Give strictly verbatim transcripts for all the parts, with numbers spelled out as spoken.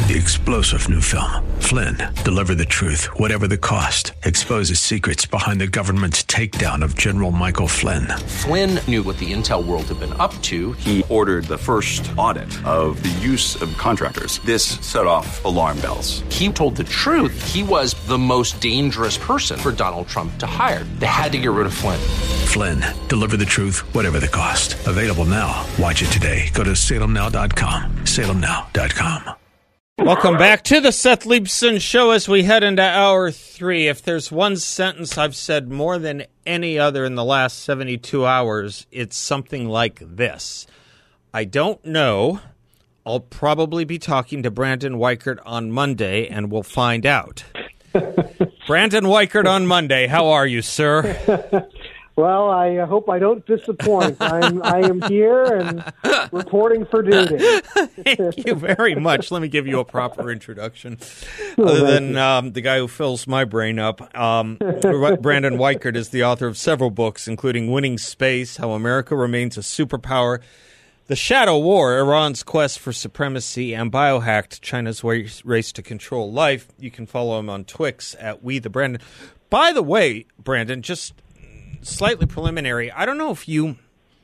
the explosive new film, Flynn, Deliver the Truth, Whatever the Cost, exposes secrets behind the government's takedown of General Michael Flynn. Flynn knew what the intel world had been up to. He ordered the first audit of the use of contractors. This set off alarm bells. He told the truth. He was the most dangerous person for Donald Trump to hire. They had to get rid of Flynn. Flynn, Deliver the Truth, Whatever the Cost. Available now. Watch it today. Go to salem now dot com. salem now dot com. Welcome back to the Seth Leibsohn Show as we head into hour three. If there's one sentence I've said more than any other in the last seventy-two hours, it's something like this. I don't know. I'll probably be talking to Brandon Weichert on Monday, and we'll find out. Brandon Weichert on Monday. How are you, sir? Well, I hope I don't disappoint. I'm I am here and reporting for duty. Thank you very much. Let me give you a proper introduction. Other than um, the guy who fills my brain up, um, Brandon Weichert is the author of several books, including Winning Space, How America Remains a Superpower, The Shadow War, Iran's Quest for Supremacy, and Biohacked, China's Race to Control Life. You can follow him on Twix at We the Brandon. By the way, Brandon, just slightly preliminary, I don't know if you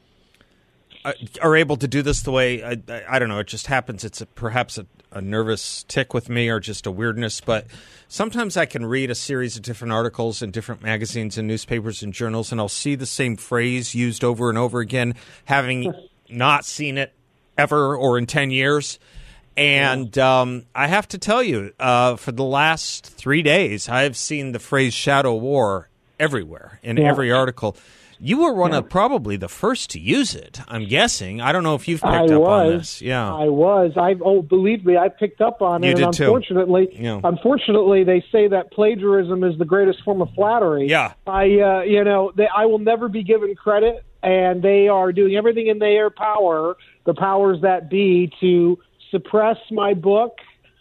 uh, are able to do this the way, I, I, I don't know, it just happens. It's a, perhaps a, a nervous tick with me or just a weirdness, but sometimes I can read a series of different articles in different magazines and newspapers and journals, and I'll see the same phrase used over and over again, having not seen it ever or in ten years. And um, I have to tell you, uh, for the last three days, I have seen the phrase shadow war everywhere, in yeah. every article. You were one yeah. of probably the first to use it, I'm guessing. I don't know if you've picked I up was, on this. Yeah, I was. I oh, believe me, I picked up on it. You did and too. Unfortunately, yeah. unfortunately, they say that plagiarism is the greatest form of flattery. Yeah, I, uh, you know, they, I will never be given credit, and they are doing everything in their power, the powers that be, to suppress my book.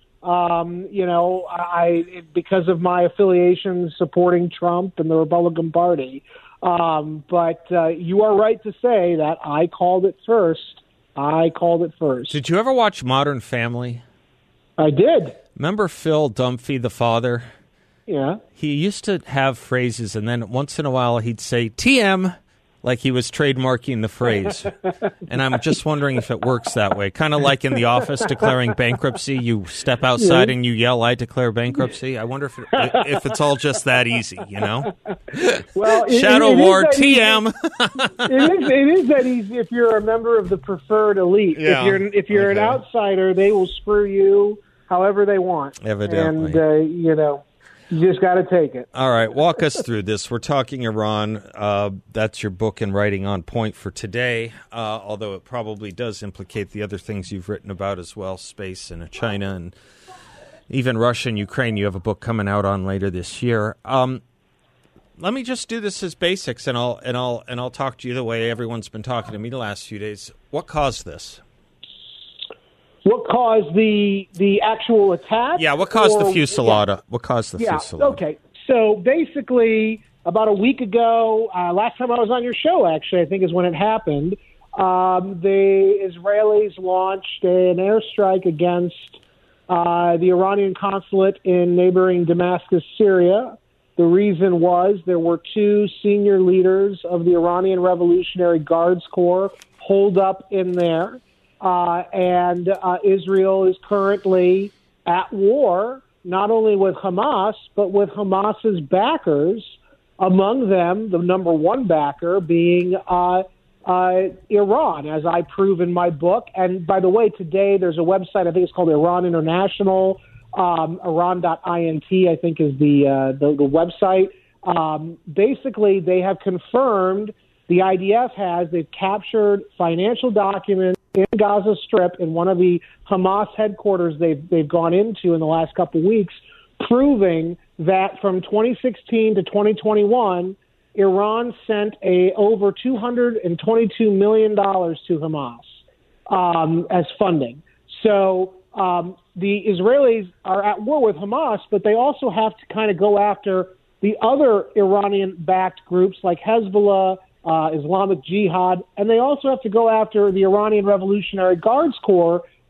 Um, you know, I because of my affiliations supporting Trump and the Republican Party. Um, but uh, you are right to say that I called it first. I called it first. Did you ever watch Modern Family? I did. Remember Phil Dunphy, the father? Yeah. He used to have phrases, and then once in a while he'd say T M, like he was trademarking the phrase. And I'm just wondering if it works that way. Kind of like in The Office declaring bankruptcy. You step outside yeah. and you yell, I declare bankruptcy. I wonder if it, if it's all just that easy, you know? Well, it, Shadow it, it War, T M. it, is, it is that easy if you're a member of the preferred elite. Yeah. If you're, if you're okay. an outsider, they will screw you however they want. Evidently. And, uh, you know. You just got to take it. All right, walk us through this. We're talking Iran. Uh, that's your book and writing on point for today, uh, although it probably does implicate the other things you've written about as well, space and China and even Russia and Ukraine. You have a book coming out on later this year. Um, let me just do this as basics, and I'll and I'll and I'll talk to you the way everyone's been talking to me the last few days. What caused this? What caused the the actual attack? Yeah, what caused or, the fusillade? Yeah. What caused the yeah, fusillade? Okay, so basically, about a week ago, uh, last time I was on your show, actually, I think is when it happened, um, the Israelis launched an airstrike against uh, the Iranian consulate in neighboring Damascus, Syria. The reason was there were two senior leaders of the Iranian Revolutionary Guards Corps holed up in there. Uh, and uh, Israel is currently at war, not only with Hamas, but with Hamas's backers, among them the number one backer being uh, uh, Iran, as I prove in my book. And by the way, today there's a website, I think it's called Iran International, um, Iran dot int, I think is the, uh, the, the website. Um, basically, they have confirmed, the I D F has, they've captured financial documents in Gaza Strip in one of the Hamas headquarters they've they've gone into in the last couple of weeks, proving that from twenty sixteen to twenty twenty-one, Iran sent a over two hundred twenty-two million dollars to Hamas um, as funding. So um, the Israelis are at war with Hamas, but they also have to kind of go after the other Iranian-backed groups like Hezbollah, uh, Islamic Jihad, and they also have to go after the Iranian Revolutionary Guards Corps,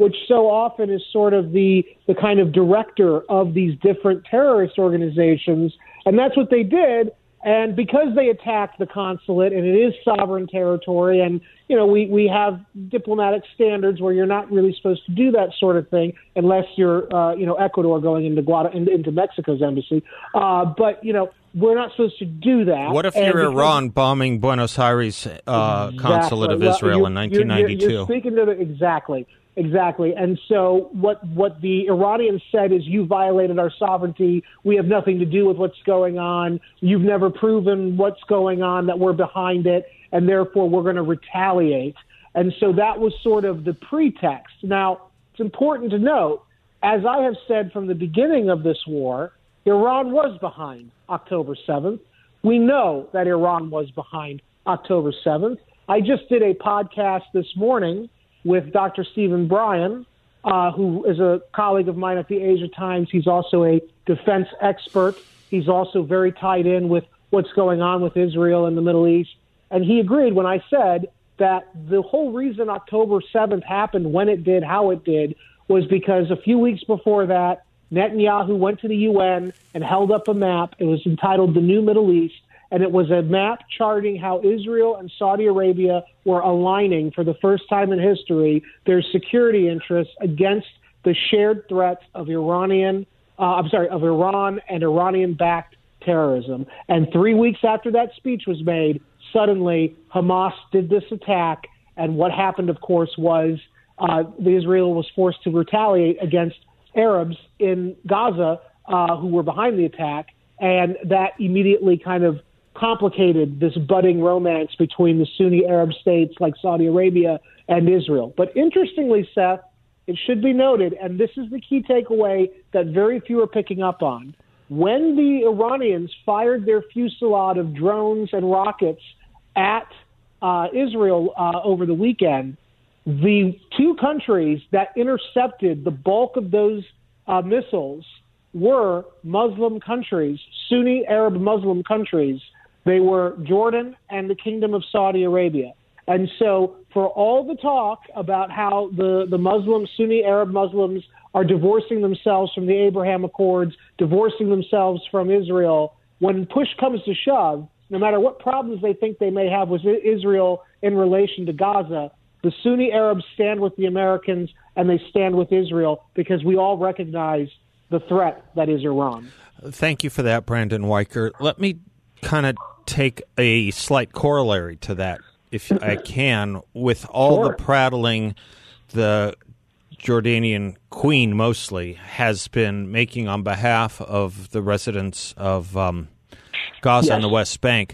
which so often is sort of the, the kind of director of these different terrorist organizations. And that's what they did. And because they attacked the consulate, and it is sovereign territory, and, you know, we, we have diplomatic standards where you're not really supposed to do that sort of thing unless you're, uh, you know, Ecuador going into Guada, into, into Mexico's embassy. Uh, but, you know, we're not supposed to do that. What if and you're because, Iran bombing Buenos Aires uh, exactly. consulate of well, Israel you're, in nineteen ninety-two? You're, you're speaking to the, exactly. Exactly. And so what what the Iranians said is, you violated our sovereignty. We have nothing to do with what's going on. You've never proven what's going on, that we're behind it, and therefore we're going to retaliate. And so that was sort of the pretext. Now, it's important to note, as I have said from the beginning of this war, Iran was behind October seventh. We know that Iran was behind October seventh. I just did a podcast this morning with Doctor Stephen Bryan, uh, who is a colleague of mine at the Asia Times. He's also a defense expert. He's also very tied in with what's going on with Israel and the Middle East. And he agreed when I said that the whole reason October seventh happened when it did, how it did, was because a few weeks before that, Netanyahu went to the U N and held up a map. It was entitled The New Middle East. And it was a map charting how Israel and Saudi Arabia were aligning for the first time in history their security interests against the shared threats of Iranian, uh, I'm sorry, of Iran and Iranian-backed terrorism. And three weeks after that speech was made, suddenly Hamas did this attack. And what happened, of course, was uh, Israel was forced to retaliate against Arabs in Gaza uh, who were behind the attack. And that immediately kind of complicated this budding romance between the Sunni Arab states like Saudi Arabia and Israel. But interestingly, Seth, it should be noted, and this is the key takeaway that very few are picking up on, when the Iranians fired their fusillade of drones and rockets at uh, Israel uh, over the weekend, the two countries that intercepted the bulk of those uh, missiles were Muslim countries, Sunni Arab Muslim countries. They were Jordan and the Kingdom of Saudi Arabia. And so for all the talk about how the, the Muslims, Sunni Arab Muslims, are divorcing themselves from the Abraham Accords, divorcing themselves from Israel, when push comes to shove, no matter what problems they think they may have with Israel in relation to Gaza, the Sunni Arabs stand with the Americans and they stand with Israel because we all recognize the threat that is Iran. Thank you for that, Brandon Weichert. Let me kind of take a slight corollary to that, if I can, with all Sure. the prattling the Jordanian queen mostly has been making on behalf of the residents of um, Gaza Yes. and the West Bank.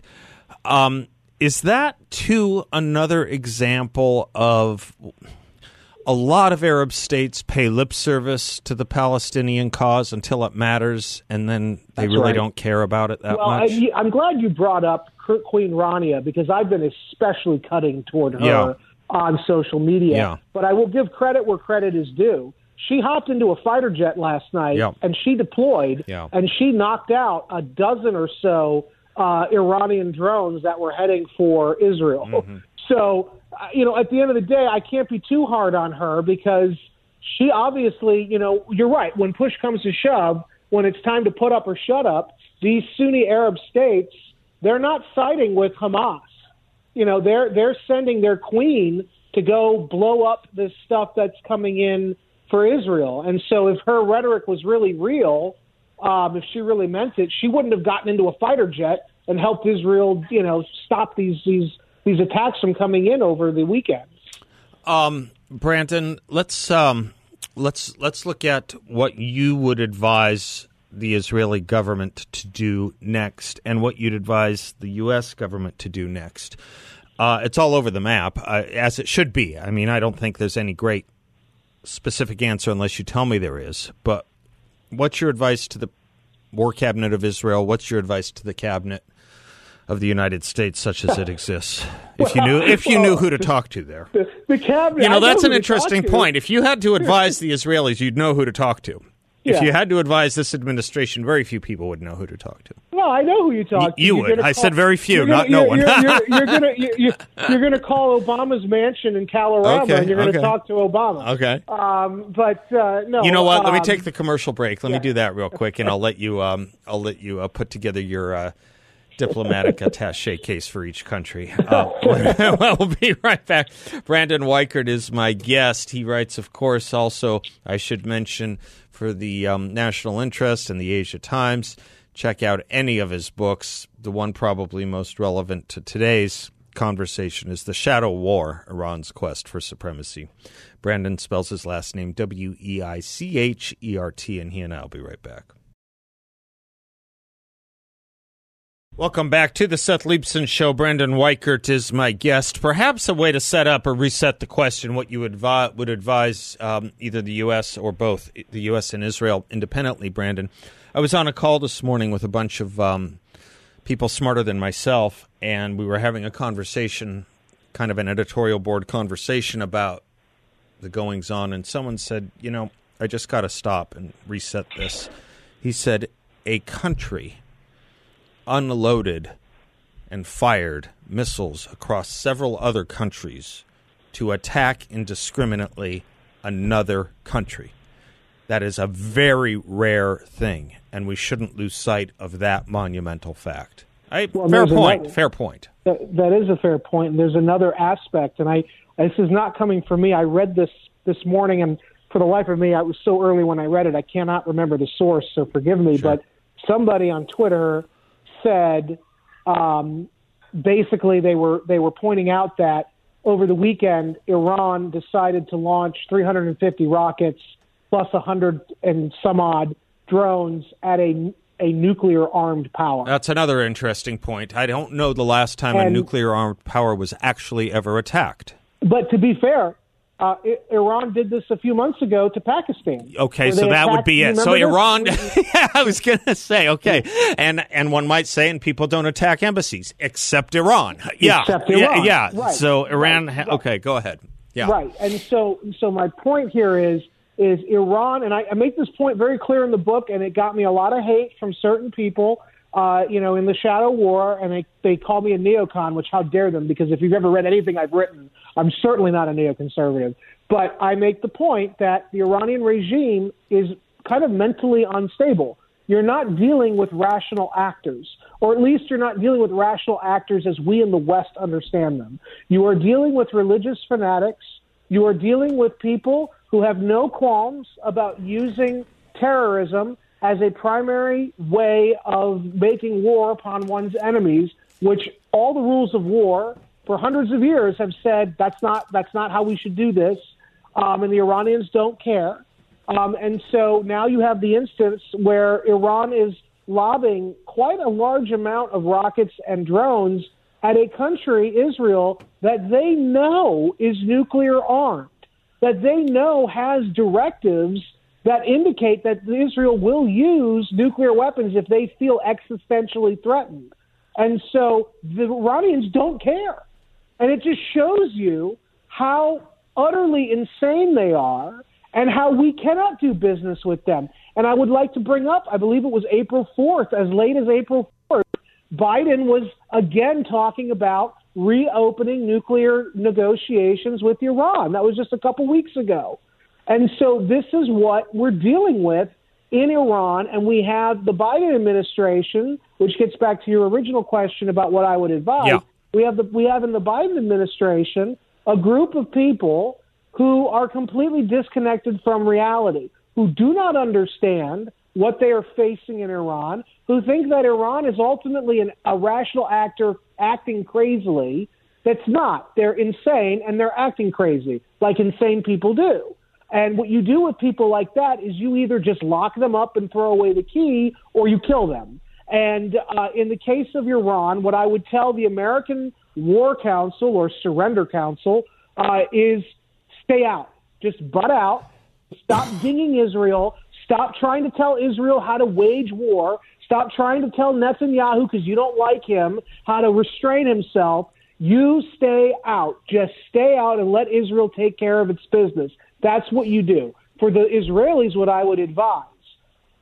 Um, is that, too, another example of a lot of Arab states pay lip service to the Palestinian cause until it matters, and then they That's really right. don't care about it that well, much? I, I'm glad you brought up Queen Rania because I've been especially cutting toward her Yeah. on social media. Yeah. But I will give credit where credit is due. She hopped into a fighter jet last night, Yeah. and she deployed, Yeah. and she knocked out a dozen or so uh, Iranian drones that were heading for Israel. Mm-hmm. So, uh, you know, at the end of the day, I can't be too hard on her because she obviously, you know, you're right. When push comes to shove, when it's time to put up or shut up, these Sunni Arab states, they're not siding with Hamas. You know, they're they're sending their queen to go blow up this stuff that's coming in for Israel. And so if her rhetoric was really real, um, if she really meant it, she wouldn't have gotten into a fighter jet and helped Israel, you know, stop these these these attacks from coming in over the weekend. Um, Brandon, let's um, let's let's look at what you would advise the Israeli government to do next, and what you'd advise the U S government to do next. Uh, it's all over the map, uh, as it should be. I mean, I don't think there's any great specific answer unless you tell me there is. But what's your advice to the War Cabinet of Israel? What's your advice to the Cabinet of the United States, such as it exists? If you knew, if you knew who to talk to there, The, the cabinet. you know I that's who an to interesting talk to. point. If you had to advise the Israelis, you'd know who to talk to. If Yeah. you had to advise this administration, very few people would know who to talk to. No, No, I know who you talk to. You You're would. I call, said very few, gonna, not no you're, one. You're, you're, you're going you're, you're gonna call Obama's mansion in Colorado, Okay, and you're going to okay. talk to Obama. Okay. Um, but uh, no. You know what? Um, Let me take the commercial break. Let yeah. me do that real quick, and I'll let you. Um, I'll let you uh, put together your uh, diplomatic attaché case for each country. Uh, we'll be right back. Brandon Weichert is my guest. He writes, of course, also I should mention for the um, National Interest and the Asia Times. Check out any of his books. The one probably most relevant to today's conversation is The Shadow War, Iran's Quest for Supremacy. Brandon spells his last name W E I C H E R T, and he and I will be right back. Welcome back to the Seth Leibsohn Show. Brandon Weichert is my guest. Perhaps a way to set up or reset the question, what you advi- would advise um, either the U S or both, the U S and Israel independently, Brandon. I was on a call this morning with a bunch of um, people smarter than myself, and we were having a conversation, kind of an editorial board conversation about the goings-on, and someone said, you know, I just got to stop and reset this. He said, a country unloaded and fired missiles across several other countries to attack indiscriminately another country. That is a very rare thing, and we shouldn't lose sight of that monumental fact. I, Well, fair there's point, another- fair point. That, that is a fair point. And there's another aspect, and I this is not coming from me. I read this this morning, and for the life of me, I was so early when I read it, I cannot remember the source, so forgive me. Sure. But somebody on Twitter said, um, basically, they were they were pointing out that over the weekend, Iran decided to launch three hundred fifty rockets plus one hundred and some odd drones at a a nuclear-armed power. That's another interesting point. I don't know the last time And- a nuclear-armed power was actually ever attacked. But to be fair, uh, I- Iran did this a few months ago to Pakistan. Okay, where so they that would attacked- be you it. So remember Iran, this? yeah, I was going to say, okay. And and one might say, and people don't attack embassies, except Iran. Yeah. Except yeah, Iran. Yeah. Right. So Iran, Right. ha- okay, go ahead. Yeah. Right. And so so my point here is is Iran, and I, I make this point very clear in the book, and it got me a lot of hate from certain people, uh, you know, in the Shadow War, and they, they call me a neocon, which how dare them, because if you've ever read anything I've written, I'm certainly not a neoconservative. But I make the point that the Iranian regime is kind of mentally unstable. You're not dealing with rational actors, or at least you're not dealing with rational actors as we in the West understand them. You are dealing with religious fanatics. You are dealing with people who have no qualms about using terrorism as a primary way of making war upon one's enemies, which all the rules of war for hundreds of years have said that's not that's not how we should do this, um, and the Iranians don't care. Um, and so now you have the instance where Iran is lobbing quite a large amount of rockets and drones at a country, Israel, that they know is nuclear armed, that they know has directives that indicate that Israel will use nuclear weapons if they feel existentially threatened. And so the Iranians don't care. And it just shows you how utterly insane they are and how we cannot do business with them. And I would like to bring up, I believe it was April fourth, as late as April fourth, Biden was again talking about reopening nuclear negotiations with Iran. That was just a couple weeks ago. And so this is what we're dealing with in Iran, and we have the Biden administration, which gets back to your original question about what I would advise. Yeah. We have the we have in the Biden administration a group of people who are completely disconnected from reality, who do not understand what they are facing in Iran, who think that Iran is ultimately an, a rational actor acting crazily. That's not. They're insane, and they're acting crazy, like insane people do. And what you do with people like that is you either just lock them up and throw away the key, or you kill them. And uh, in the case of Iran, what I would tell the American War Council or Surrender Council uh, is stay out. Just butt out. Stop dinging Israel. Stop trying to tell Israel how to wage war. Stop trying to tell Netanyahu, because you don't like him, how to restrain himself. You stay out. Just stay out and let Israel take care of its business. That's what you do. For the Israelis, what I would advise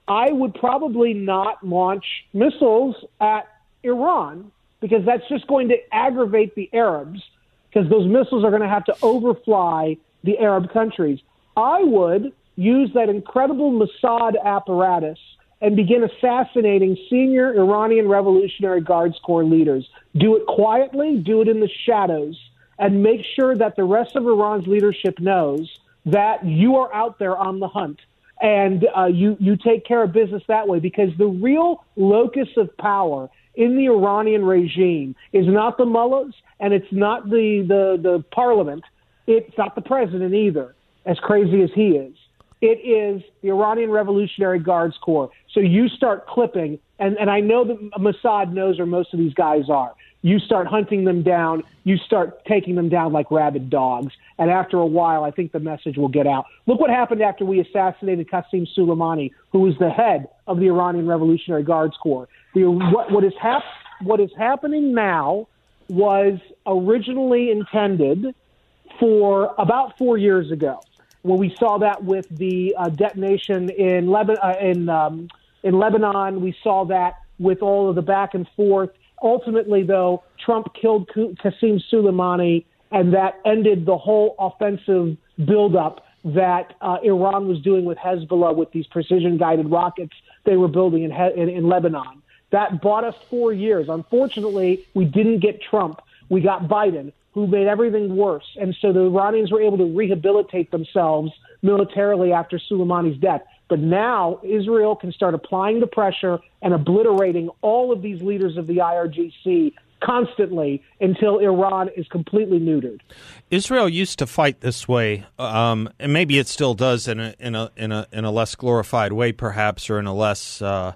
I would probably not launch missiles at Iran because that's just going to aggravate the Arabs because those missiles are going to have to overfly the Arab countries. I would use that incredible Mossad apparatus and begin assassinating senior Iranian Revolutionary Guards Corps leaders. Do it quietly, do it in the shadows, and make sure that the rest of Iran's leadership knows that you are out there on the hunt. And uh, you, you take care of business that way, because the real locus of power in the Iranian regime is not the mullahs, and it's not the, the, the parliament. It's not the president either, as crazy as he is. It is the Iranian Revolutionary Guards Corps. So you start clipping, and, and I know that Mossad knows where most of these guys are. You start hunting them down. You start taking them down like rabid dogs. And after a while, I think the message will get out. Look what happened after we assassinated Qasem Soleimani, who was the head of the Iranian Revolutionary Guards Corps. The, what, what, is hap- what is happening now was originally intended for about four years ago, when we saw that with the uh, detonation in, Lebanon, uh, in, um, in Lebanon. We saw that with all of the back and forth. Ultimately, though, Trump killed Qasem Soleimani, and that ended the whole offensive buildup that uh, Iran was doing with Hezbollah with these precision-guided rockets they were building in, in, in Lebanon. That bought us four years. Unfortunately, we didn't get Trump. We got Biden, who made everything worse. And so the Iranians were able to rehabilitate themselves militarily after Soleimani's death. But now Israel can start applying the pressure and obliterating all of these leaders of the I R G C constantly until Iran is completely neutered. Israel used to fight this way, um, and maybe it still does in a in a in a in a less glorified way, perhaps, or in a less uh,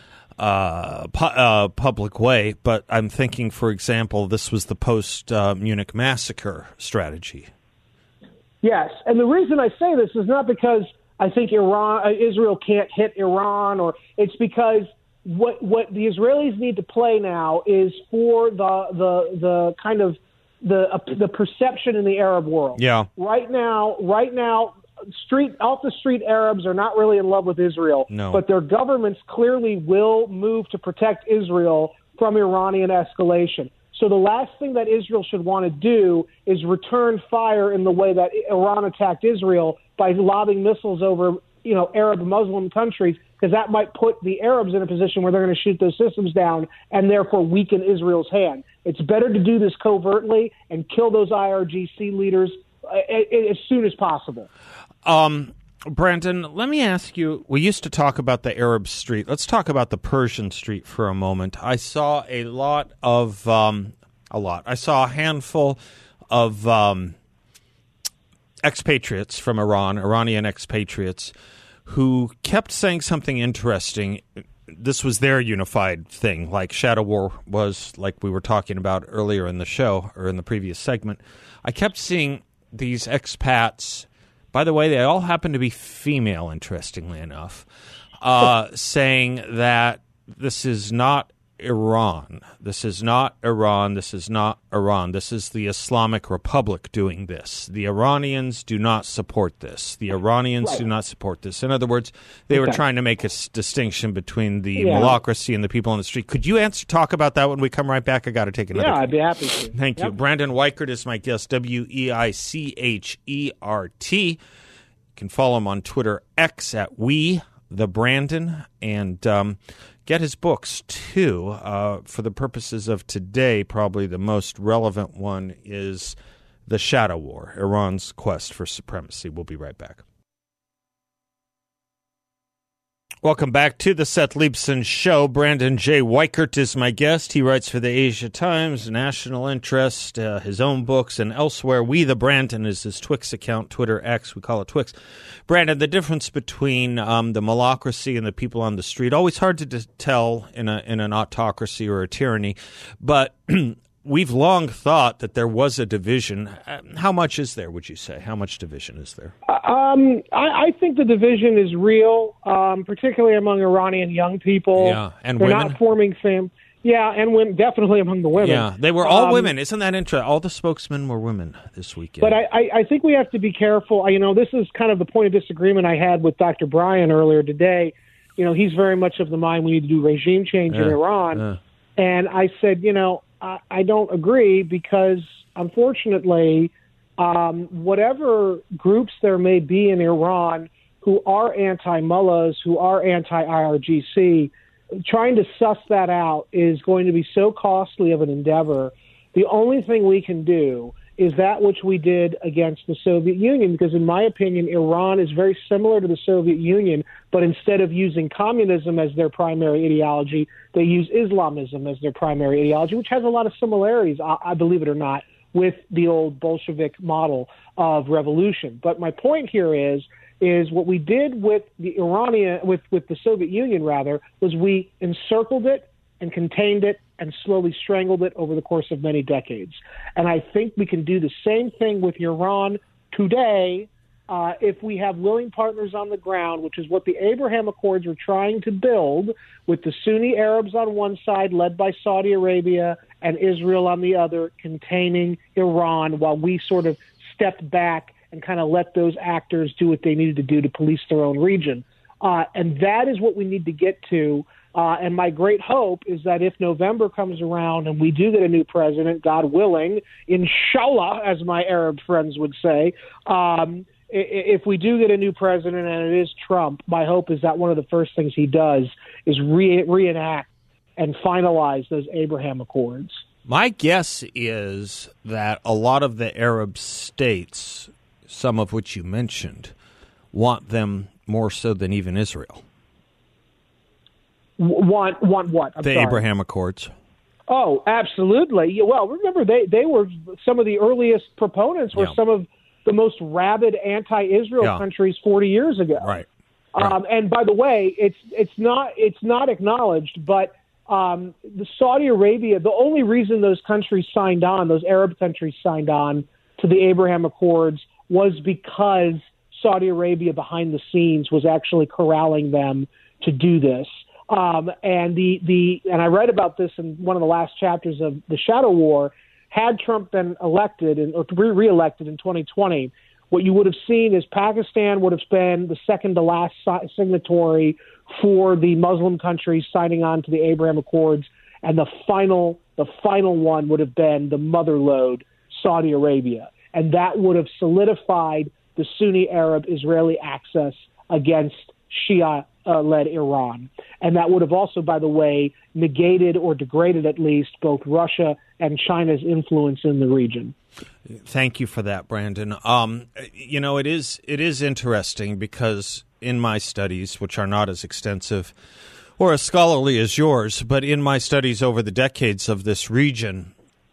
uh, pu- uh, public way. But I'm thinking, for example, this was the post uh, Munich massacre strategy. Yes, and the reason I say this is not because I think Iran, uh, Israel can't hit Iran, or it's because what what the Israelis need to play now is for the the the kind of the uh, the perception in the Arab world. Yeah. Right now, right now, street off the street Arabs are not really in love with Israel. No. But their governments clearly will move to protect Israel from Iranian escalation. So the last thing that Israel should want to do is return fire in the way that Iran attacked Israel by lobbing missiles over, you know, Arab Muslim countries, because that might put the Arabs in a position where they're going to shoot those systems down and therefore weaken Israel's hand. It's better to do this covertly and kill those I R G C leaders uh, as soon as possible. Um, Brandon, let me ask you, we used to talk about the Arab Street. Let's talk about the Persian Street for a moment. I saw a lot of, um, a lot, I saw a handful of um, expatriates from Iran, Iranian expatriates, who kept saying something interesting. This was their unified thing, like Shadow War was, like we were talking about earlier in the show, or in the previous segment. I kept seeing these expats. By the way, they all happen to be female, interestingly enough, uh, saying that this is not Iran. This is not Iran. This is not Iran. This is the Islamic Republic doing this. The Iranians do not support this. The Iranians right. do not support this. In other words, they okay. were trying to make a s- distinction between the yeah. malocracy and the people on the street. Could you answer, talk about that when we come right back? I got to take another. Yeah, I'd be happy to. Thank yep. you. Brandon Weichert is my guest, W E I C H E R T. You can follow him on Twitter, X at We the Brandon, and um, get his books too. Uh, for the purposes of today, probably the most relevant one is The Shadow War, Iran's Quest for Supremacy. We'll be right back. Welcome back to the Seth Leibsohn Show. Brandon J. Weichert is my guest. He writes for the Asia Times, National Interest, uh, his own books, and elsewhere. We the Brandon is his Twix account, Twitter X. We call it Twix. Brandon, the difference between um, the malocracy and the people on the street, always hard to d- tell in a in an autocracy or a tyranny, but we've long thought that there was a division. How much is there, would you say? How much division is there? Um, I, I think the division is real, um, particularly among Iranian young people. Yeah, and They're women? not forming fam- Yeah, and women, definitely among the women. Yeah, they were all um, women. Isn't that interesting? All the spokesmen were women this weekend. But I, I, I think we have to be careful. You know, this is kind of the point of disagreement I had with Doctor Bryan earlier today. you know, he's very much of the mind we need to do regime change yeah. in Iran. Yeah. And I said, you know, I, I don't agree because, unfortunately, um, whatever groups there may be in Iran who are anti-mullahs, who are anti-I R G C, trying to suss that out is going to be so costly of an endeavor. The only thing we can do is that which we did against the Soviet Union, because in my opinion, Iran is very similar to the Soviet Union, but instead of using communism as their primary ideology, they use Islamism as their primary ideology, which has a lot of similarities, I, I believe it or not, with the old Bolshevik model of revolution. But my point here is, is what we did with the Iranian, with, with the Soviet Union rather, was we encircled it and contained it and slowly strangled it over the course of many decades. And I think we can do the same thing with Iran today uh, if we have willing partners on the ground, which is what the Abraham Accords were trying to build, with the Sunni Arabs on one side, led by Saudi Arabia, and Israel on the other, containing Iran, while we sort of stepped back and kind of let those actors do what they needed to do to police their own region. Uh, and that is what we need to get to. Uh, and my great hope is that if November comes around and we do get a new president, God willing, inshallah, as my Arab friends would say, um, if we do get a new president and it is Trump, my hope is that one of the first things he does is re- reenact and finalize those Abraham Accords. My guess is that a lot of the Arab states, some of which you mentioned, want them more so than even Israel. Want want what? I'm the sorry. Abraham Accords. Oh, absolutely. Yeah, well, remember, they, they were some of the earliest proponents were yeah. some of the most rabid anti-Israel yeah. countries forty years ago. Right. right. Um, and by the way, it's it's not it's not acknowledged, but um, the Saudi Arabia, the only reason those countries signed on, those Arab countries signed on to the Abraham Accords, was because Saudi Arabia behind the scenes was actually corralling them to do this. Um, and the, the and I read about this in one of the last chapters of The Shadow War. Had Trump been elected in, or re-elected in twenty twenty, what you would have seen is Pakistan would have been the second to last signatory for the Muslim countries signing on to the Abraham Accords, and the final the final one would have been the mother lode, Saudi Arabia, and that would have solidified the Sunni Arab Israeli axis against Shia Uh, led Iran. And that would have also, by the way, negated or degraded at least both Russia and China's influence in the region. Thank you for that, Brandon. Um, you know, it is it is interesting because in my studies, which are not as extensive or as scholarly as yours, but in my studies over the decades of this region,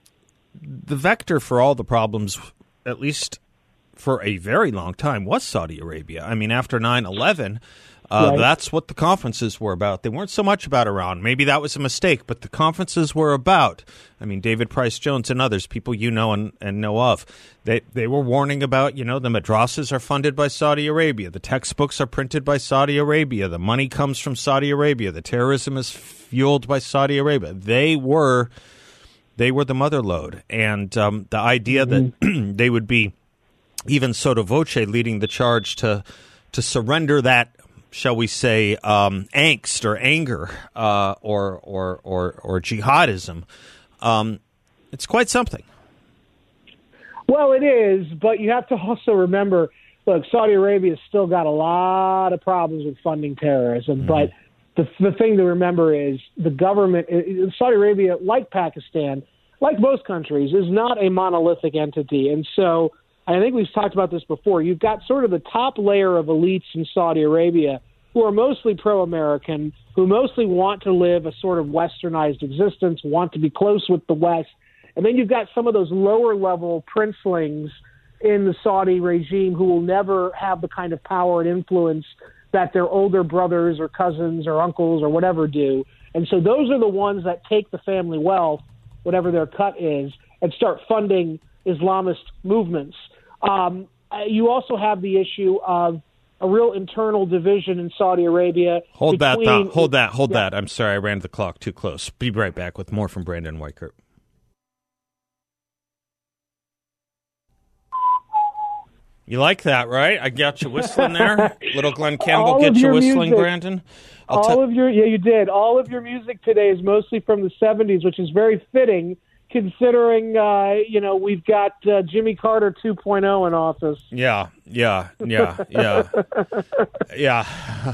the vector for all the problems, at least for a very long time, was Saudi Arabia. I mean, after nine eleven, Uh, right. That's what the conferences were about. They weren't so much about Iran. Maybe that was a mistake, but the conferences were about, I mean, David Price Jones and others, people you know and, and know of, they they were warning about, you know, the madrasas are funded by Saudi Arabia. The textbooks are printed by Saudi Arabia. The money comes from Saudi Arabia. The terrorism is fueled by Saudi Arabia. They were, they were the mother lode. And um, the idea mm-hmm. that they would be even sotto voce leading the charge to to surrender that, shall we say, um, angst or anger uh, or, or or or jihadism, um, it's quite something. Well, it is, but you have to also remember, look, Saudi Arabia's still got a lot of problems with funding terrorism, mm-hmm. but the the thing to remember is the government, Saudi Arabia, like Pakistan, like most countries, is not a monolithic entity, and so I think we've talked about this before. You've got sort of the top layer of elites in Saudi Arabia who are mostly pro-American, who mostly want to live a sort of westernized existence, want to be close with the West. And then you've got some of those lower-level princelings in the Saudi regime who will never have the kind of power and influence that their older brothers or cousins or uncles or whatever do. And so those are the ones that take the family wealth, whatever their cut is, and start funding Islamist movements. Um, you also have the issue of a real internal division in Saudi Arabia. Hold that between, thought. Hold that. Hold yeah. that. I'm sorry, I ran the clock too close. Be right back with more from Brandon Weichert. You like that, right? I got you whistling there. Little Glenn Campbell All get you whistling, music. Brandon. I'll all t- of your yeah, you did. All of your music today is mostly from the seventies, which is very fitting considering uh, you know we've got uh, Jimmy Carter two point oh in office. Yeah, yeah, yeah, yeah, yeah.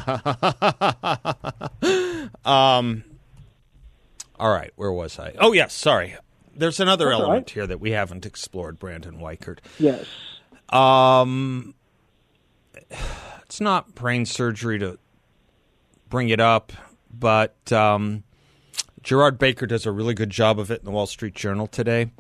um. All right, where was I? Oh, yes, sorry. There's another That's element right. here that we haven't explored, Brandon Weichert. Yes. Um, it's not brain surgery to bring it up, but um, Gerard Baker does a really good job of it in the Wall Street Journal today.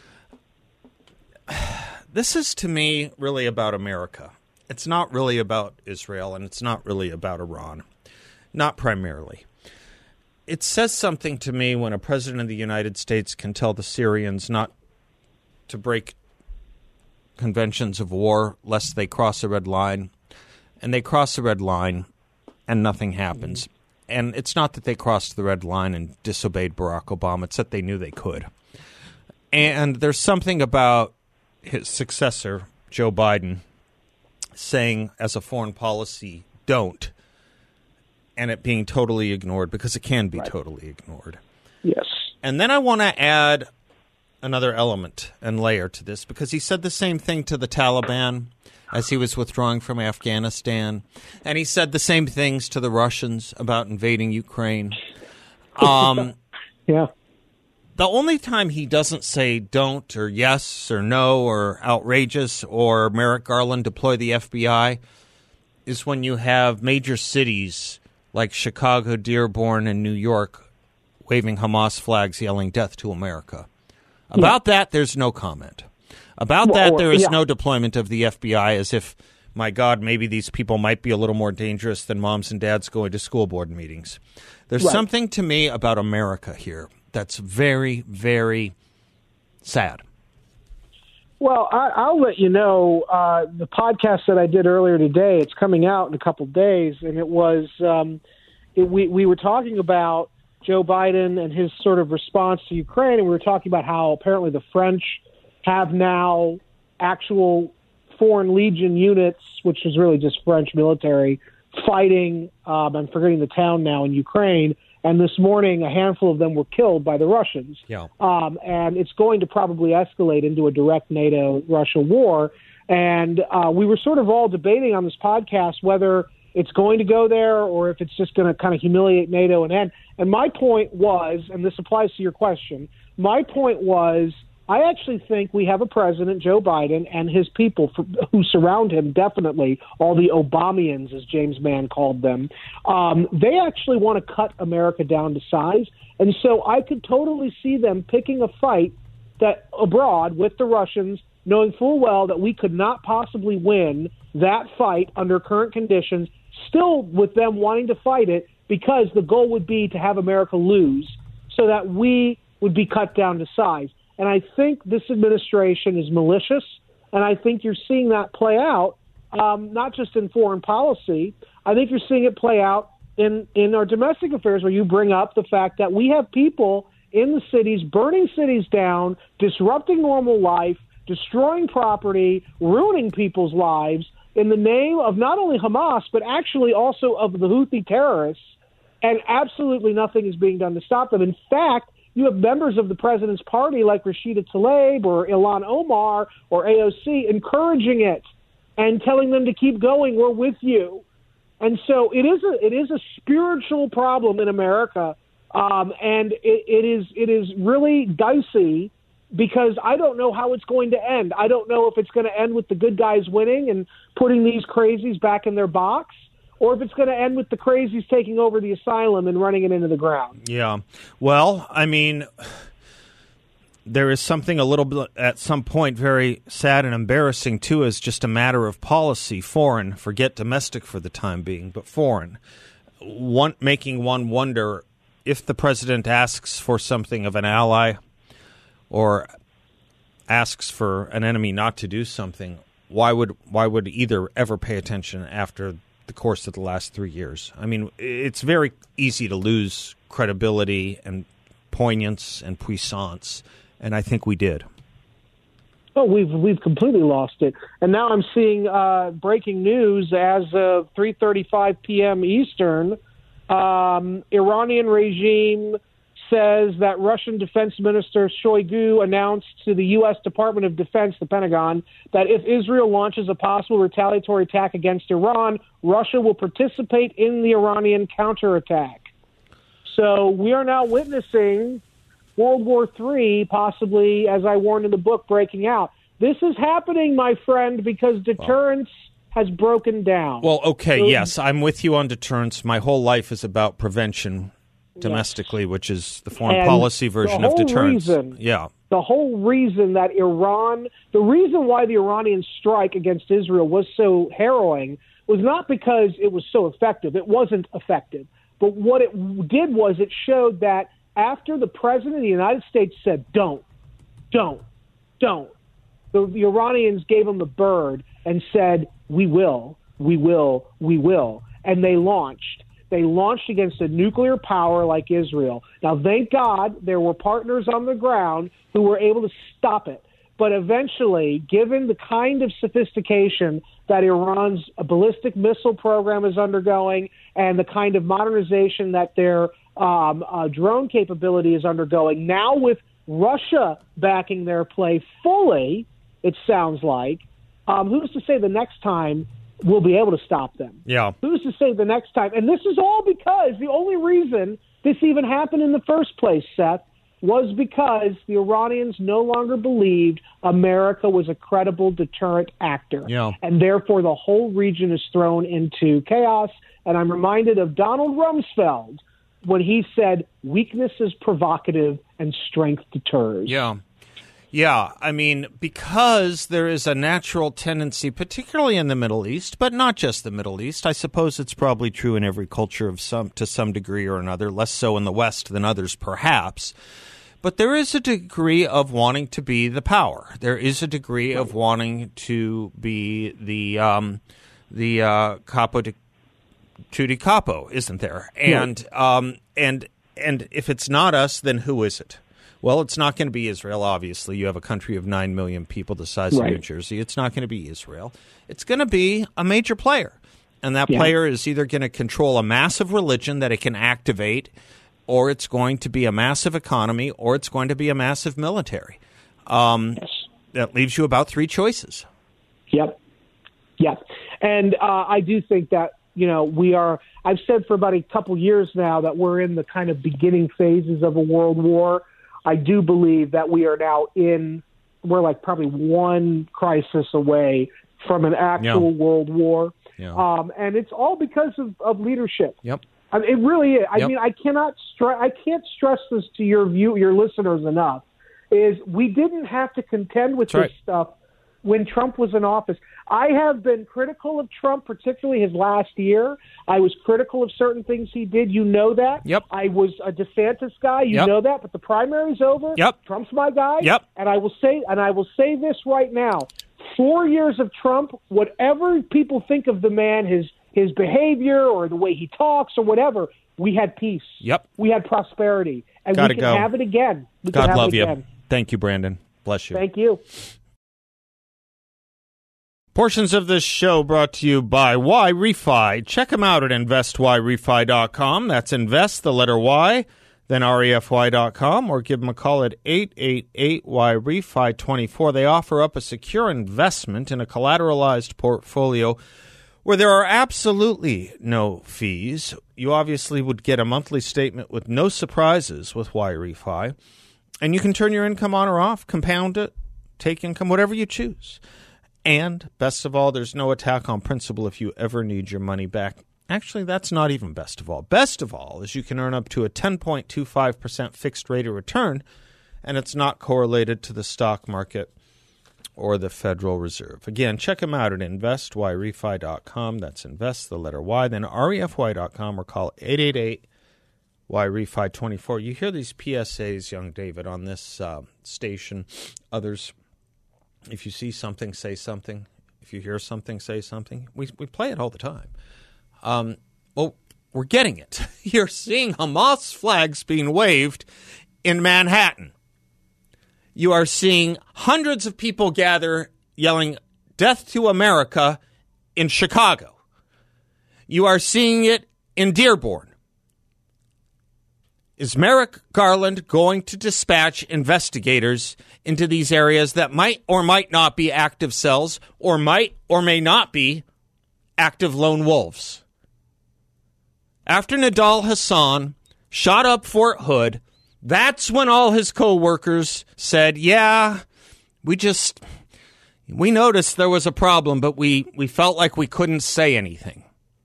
This is, to me, really about America. It's not really about Israel, and it's not really about Iran. Not primarily. It says something to me when a president of the United States can tell the Syrians not to break conventions of war lest they cross a red line, and they cross the red line and nothing happens. And it's not that they crossed the red line and disobeyed Barack Obama, it's that they knew they could. And there's something about his successor, Joe Biden, saying as a foreign policy, don't, and it being totally ignored, because it can be right. totally ignored. Yes. And then I want to add another element and layer to this, because he said the same thing to the Taliban as he was withdrawing from Afghanistan, and he said the same things to the Russians about invading Ukraine. Um, yeah. The only time he doesn't say don't or yes or no or outrageous or Merrick Garland deploy the F B I is when you have major cities like Chicago, Dearborn, and New York waving Hamas flags yelling death to America. About yeah. that, there's no comment. About well, that, there is yeah. no deployment of the F B I, as if, my God, maybe these people might be a little more dangerous than moms and dads going to school board meetings. There's right. something to me about America here that's very, very sad. Well, I, I'll let you know, uh, the podcast that I did earlier today, it's coming out in a couple of days, and it was um, it, we, we were talking about Joe Biden and his sort of response to Ukraine, and we were talking about how apparently the French have now actual Foreign Legion units, which is really just French military, fighting, um, I'm forgetting the town now, in Ukraine. And this morning, a handful of them were killed by the Russians. Yeah. Um, and it's going to probably escalate into a direct NATO-Russia war. And uh, we were sort of all debating on this podcast whether it's going to go there or if it's just going to kind of humiliate NATO and end. And my point was, and this applies to your question, my point was, I actually think we have a president, Joe Biden, and his people for, who surround him, definitely, all the Obamians, as James Mann called them, um, they actually want to cut America down to size. And so I could totally see them picking a fight that abroad with the Russians, knowing full well that we could not possibly win that fight under current conditions, still with them wanting to fight it, because the goal would be to have America lose so that we would be cut down to size. And I think this administration is malicious, and I think you're seeing that play out, um, not just in foreign policy. I think you're seeing it play out in, in our domestic affairs, where you bring up the fact that we have people in the cities burning cities down, disrupting normal life, destroying property, ruining people's lives in the name of not only Hamas, but actually also of the Houthi terrorists, and absolutely nothing is being done to stop them. In fact, you have members of the president's party like Rashida Tlaib or Ilhan Omar or A O C encouraging it and telling them to keep going. We're with you. And so it is a it is a spiritual problem in America, um, and it, it is it is really dicey, because I don't know how it's going to end. I don't know if it's going to end with the good guys winning and putting these crazies back in their box, or if it's going to end with the crazies taking over the asylum and running it into the ground. Yeah. Well, I mean, there is something a little bit at some point very sad and embarrassing, too, as just a matter of policy, foreign, forget domestic for the time being, but foreign, one, making one wonder if the president asks for something of an ally or asks for an enemy not to do something, why would why would either ever pay attention after the course of the last three years? I mean, it's very easy to lose credibility and poignance and puissance, and I think we did. Oh, we've we've completely lost it. And now I'm seeing uh, breaking news as of three thirty-five p.m. Eastern Um, Iranian regime says that Russian Defense Minister Shoigu announced to the U S Department of Defense, the Pentagon, that if Israel launches a possible retaliatory attack against Iran, Russia will participate in the Iranian counterattack. So we are now witnessing World War Three, possibly, as I warned in the book, breaking out. This is happening, my friend, because deterrence has broken down. Well, okay, so, yes, I'm with you on deterrence. My whole life is about prevention domestically, yes. which is the foreign and policy version of deterrence. Reason, yeah. The whole reason that Iran, the reason why the Iranian strike against Israel was so harrowing was not because it was so effective. It wasn't effective. But what it did was it showed that after the president of the United States said, don't, don't, don't, the, the Iranians gave him the bird and said, we will, we will, we will. And they launched. They launched against a nuclear power like Israel. Now, thank God there were partners on the ground who were able to stop it. But eventually, given the kind of sophistication that Iran's ballistic missile program is undergoing and the kind of modernization that their um, uh, drone capability is undergoing, now with Russia backing their play fully, it sounds like, um, who's to say the next time we'll be able to stop them? Yeah. Who's to say the next time? And this is all because the only reason this even happened in the first place, Seth, was because the Iranians no longer believed America was a credible deterrent actor. Yeah. And therefore the whole region is thrown into chaos. And I'm reminded of Donald Rumsfeld when he said, weakness is provocative and strength deters. Yeah. Yeah, I mean, because there is a natural tendency, particularly in the Middle East, but not just the Middle East. I suppose it's probably true in every culture of some to some degree or another, less so in the West than others, perhaps. But there is a degree of wanting to be the power. There is a degree of wanting to be the um, the uh, capo di, tutti capo, isn't there? And yeah. um, and and if it's not us, then who is it? Well, it's not going to be Israel, obviously. You have a country of nine million people the size right. of New Jersey. It's not going to be Israel. It's going to be a major player. And that yeah. player is either going to control a massive religion that it can activate, or it's going to be a massive economy, or it's going to be a massive military. Um, yes. That leaves you about three choices. Yep. Yep. And uh, I do think that, you know, we are, I've said for about a couple years now that we're in the kind of beginning phases of a world war. I do believe that we are now in, we're like probably one crisis away from an actual yeah. world war. Yeah. Um, and it's all because of, of leadership. Yep. I mean, it really is. I yep. mean, I cannot stress, I can't stress this to your view, your listeners enough, is we didn't have to contend with That's this right. stuff when Trump was in office. I have been critical of Trump, particularly his last year. I was critical of certain things he did. You know that. Yep. I was a DeSantis guy. You yep. know that. But the primary's over. Yep. Trump's my guy. Yep. And I will say, and I will say this right now: four years of Trump, whatever people think of the man, his his behavior or the way he talks or whatever, we had peace. Yep. We had prosperity, and Gotta we can go. have it again. We God can have love it you. Again. Thank you, Brandon. Bless you. Thank you. Portions of this show brought to you by Y Refi. Check them out at invest y refi dot com. That's invest, the letter Y, then R E F Y dot com, or give them a call at eight eight eight Y refi twenty-four. They offer up a secure investment in a collateralized portfolio where there are absolutely no fees. You obviously would get a monthly statement with no surprises with Y Refi, and you can turn your income on or off, compound it, take income, whatever you choose. And, best of all, there's no attack on principal if you ever need your money back. Actually, that's not even best of all. Best of all is you can earn up to a ten point two five percent fixed rate of return, and it's not correlated to the stock market or the Federal Reserve. Again, check them out at invest y refi dot com. That's invest, the letter Y, then R E F Y dot com, or call eight eight eight Y refi twenty-four. You hear these P S As, young David, on this uh, station, others. If you see something, say something. If you hear something, say something. We we play it all the time. Um, well, we're getting it. You're seeing Hamas flags being waved in Manhattan. You are seeing hundreds of people gather yelling, "Death to America," in Chicago. You are seeing it in Dearborn. Is Merrick Garland going to dispatch investigators into these areas that might or might not be active cells or might or may not be active lone wolves? After Nidal Hasan shot up Fort Hood, that's when all his co-workers said, yeah, we just, we noticed there was a problem, but we, we felt like we couldn't say anything.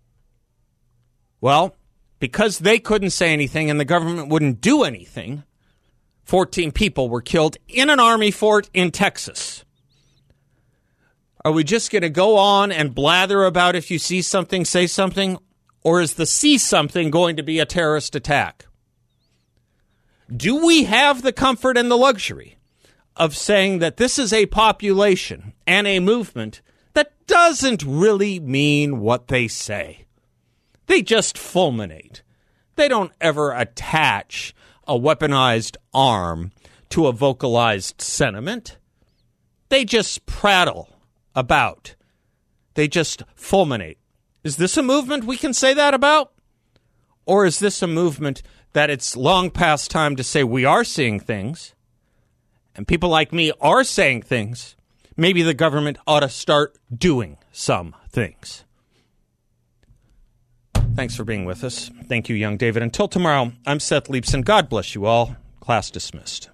Well, because they couldn't say anything and the government wouldn't do anything, fourteen people were killed in an Army fort in Texas. Are we just going to go on and blather about if you see something, say something? Or is the see something going to be a terrorist attack? Do we have the comfort and the luxury of saying that this is a population and a movement that doesn't really mean what they say? They just fulminate. They don't ever attach a weaponized arm to a vocalized sentiment. They just prattle about. They just fulminate. Is this a movement we can say that about? Or is this a movement that it's long past time to say we are seeing things, and people like me are saying things? Maybe the government ought to start doing some things. Thanks for being with us. Thank you, young David. Until tomorrow, I'm Seth Leibson. God bless you all. Class dismissed.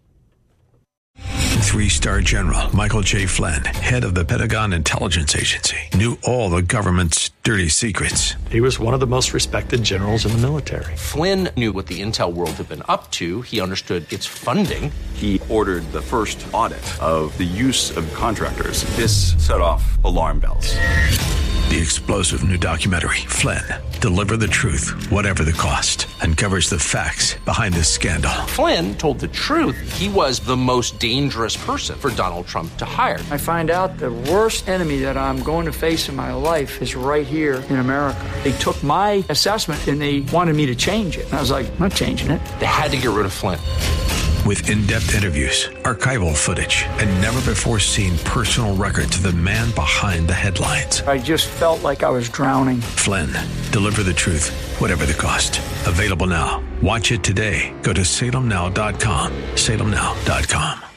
Three-star General Michael J. Flynn, head of the Pentagon Intelligence Agency, knew all the government's dirty secrets. He was one of the most respected generals in the military. Flynn knew what the intel world had been up to. He understood its funding. He ordered the first audit of the use of contractors. This set off alarm bells. The explosive new documentary, Flynn, Deliver the Truth, Whatever the Cost, uncovers the facts behind this scandal. Flynn told the truth. He was the most dangerous person for Donald Trump to hire. I find out the worst enemy that I'm going to face in my life is right here in America. They took my assessment and they wanted me to change it. And I was like, I'm not changing it. They had to get rid of Flynn. With in-depth interviews, archival footage, and never-before-seen personal records of the man behind the headlines. I just felt like I was drowning. Flynn, Deliver the Truth, Whatever the Cost. Available now. Watch it today. Go to salem now dot com. salem now dot com.